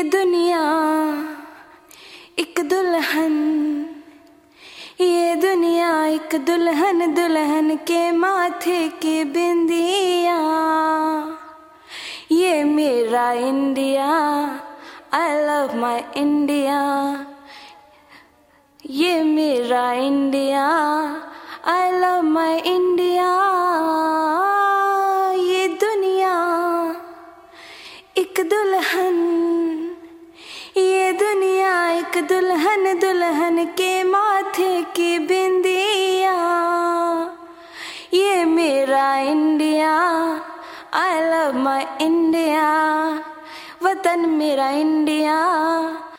दुनिया एक दुल्हन, ये दुनिया एक दुल्हन, दुल्हन के माथे की बिंदिया। ये मेरा India, I love my India. ये मेरा India, I love my India. ये दुनिया एक दुल्हन, ये दुनिया एक दुल्हन, दुल्हन के माथे की बिंदिया। ये मेरा India, I love my India. वतन मेरा इंडिया,